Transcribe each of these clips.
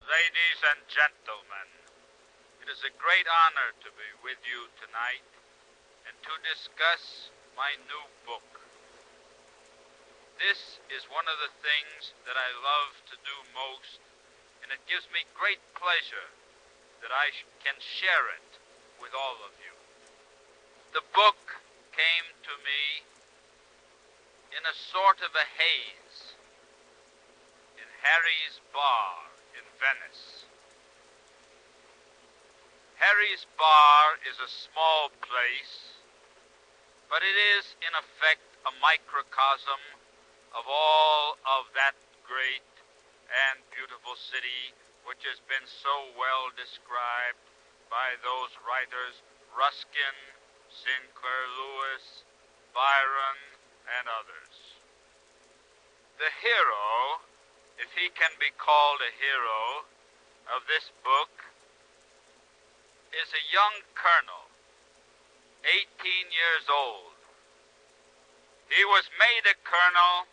Ladies and gentlemen, it is a great honor to be with you tonight and to discuss my new book. This is one of the things that I love to do most, and it gives me great pleasure that I can share it with all of you. The book came to me in a sort of a haze in Harry's Bar in Venice. Harry's Bar is a small place, but it is, in effect, a microcosm of all of that great and beautiful city which has been so well described by those writers Ruskin, Sinclair Lewis, Byron, and others. The hero, if he can be called a hero, of this book is a young colonel, 18 years old. He was made a colonel,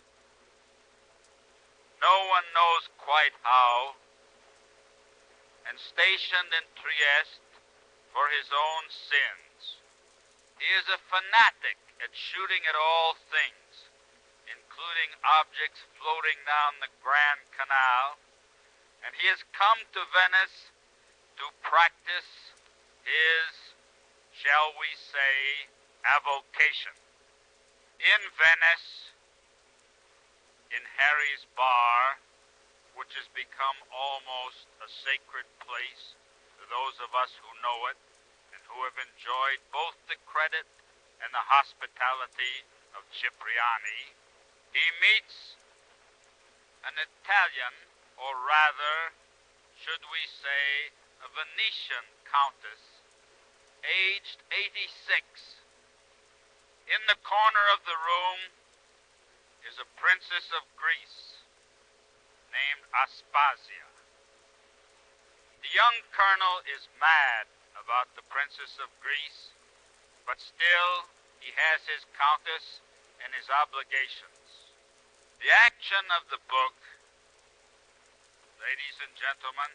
no one knows quite how, and stationed in Trieste for his own sins. He is a fanatic at shooting at all things, including objects floating down the Grand Canal, and he has come to Venice to practice his, shall we say, avocation. In Venice, in Harry's Bar, which has become almost a sacred place to those of us who know it and who have enjoyed both the credit and the hospitality of Cipriani, he meets an Italian, or rather, should we say, a Venetian countess, aged 86. In the corner of the room is a princess of Greece named Aspasia. The young colonel is mad about the princess of Greece, but still he has his countess and his obligations. The action of the book, ladies and gentlemen,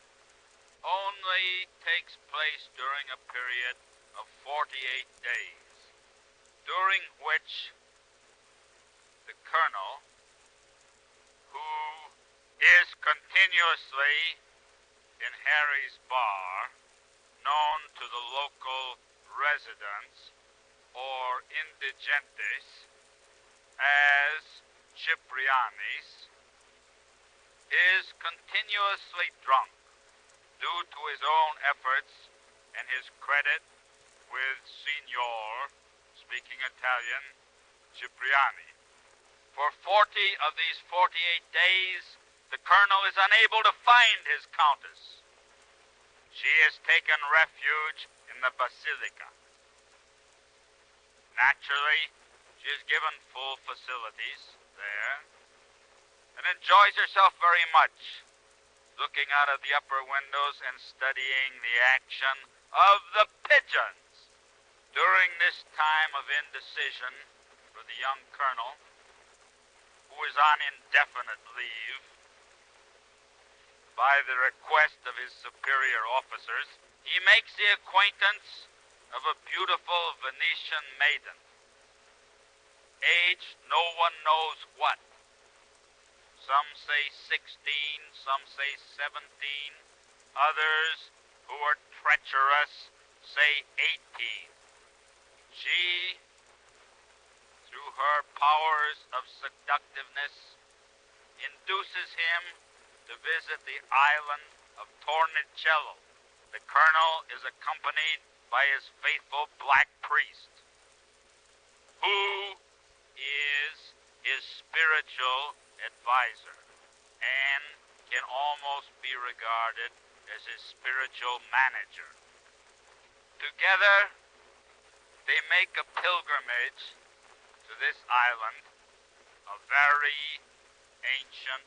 only takes place during a period of 48 days, during which the colonel, who is continuously in Harry's Bar, known to the local residents or indigentes as Ciprianis, is continuously drunk due to his own efforts and his credit with Signor, speaking Italian, Cipriani. For 40 of these 48 days, the colonel is unable to find his countess. She has taken refuge in the Basilica. Naturally, she is given full facilities there and enjoys herself very much, looking out of the upper windows and studying the action of the pigeons. During this time of indecision for the young colonel, who is on indefinite leave, by the request of his superior officers, he makes the acquaintance of a beautiful Venetian maiden, aged no one knows what. Some say 16, some say 17, others, who are treacherous, say 18. She, through her powers of seductiveness, induces him to visit the island of Tornicello. The colonel is accompanied by his faithful black priest, who is his spiritual advisor and can almost be regarded as his spiritual manager. Together, they make a pilgrimage to this island, a very ancient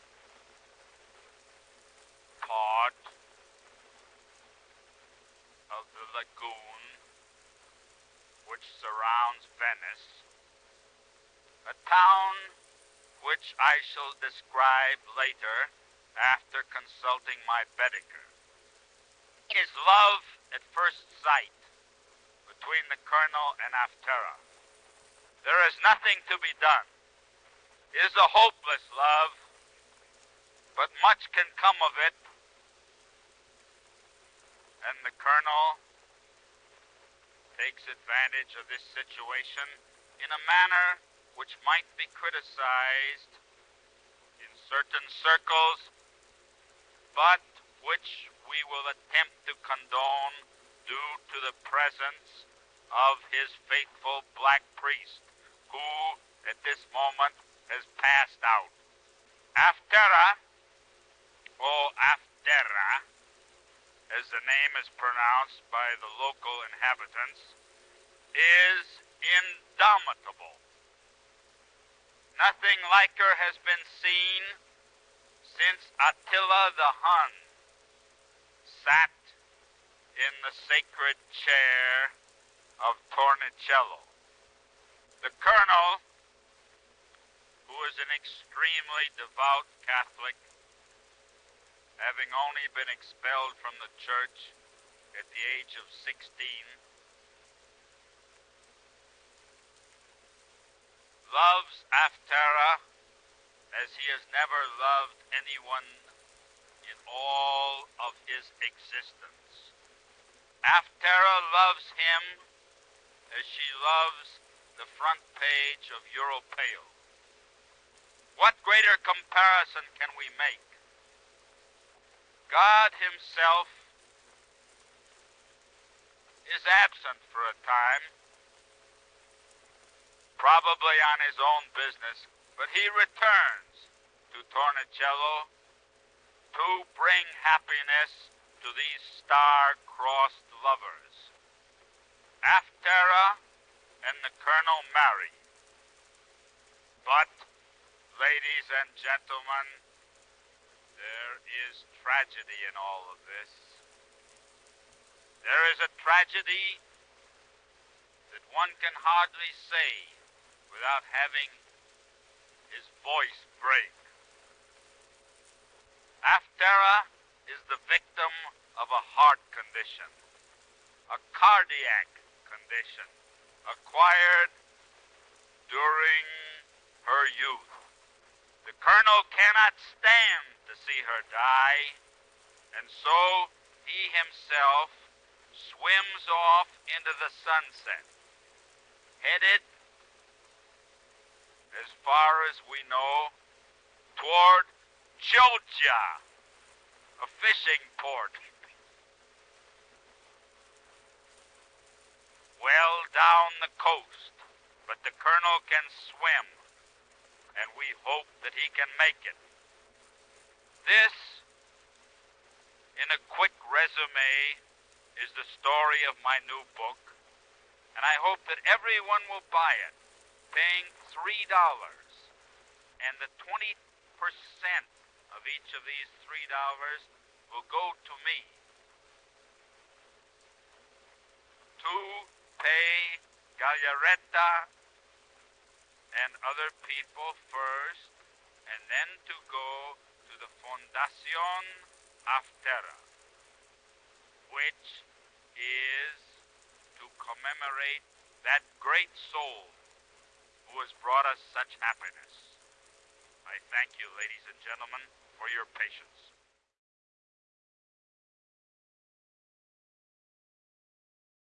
part of the lagoon which surrounds Venice, a town which I shall describe later after consulting my Baedeker. It is love at first sight between the Colonel and Aftera. There is nothing to be done. It is a hopeless love, but much can come of it. And the Colonel takes advantage of this situation in a manner which might be criticized in certain circles, but which we will attempt to condone due to the presence of his faithful black priest, who at this moment has passed out. Aftera, or Aftera, as the name is pronounced by the local inhabitants, is indomitable. Nothing like her has been seen since Attila the Hun sat in the sacred chair of Tornicello. The Colonel, who is an extremely devout Catholic, having only been expelled from the church at the age of 16, loves Aftera as he has never loved anyone in all of his existence. Aftera loves him as she loves the front page of Europeo. What greater comparison can we make? God himself is absent for a time, probably on his own business, but he returns to Tornicello to bring happiness to these star-crossed lovers. Aftera and the Colonel marry. But, ladies and gentlemen, there is tragedy in all of this. There is a tragedy that one can hardly say without having his voice break. Aftera is the victim of a heart condition, a cardiac condition, acquired during her youth. The Colonel cannot stand to see her die, and so he himself swims off into the sunset, headed, as far as we know, toward Chioggia, a fishing port. Well down the coast, but the Colonel can swim, and we hope that he can make it. This, in a quick resume, is the story of my new book, and I hope that everyone will buy it, paying $3, and the 20% of each of these $3 will go to me to pay Gagliaretta and other people first, and then to go to the Fondación Aftera, which is to commemorate that great soul who has brought us such happiness. I thank you, ladies and gentlemen, for your patience.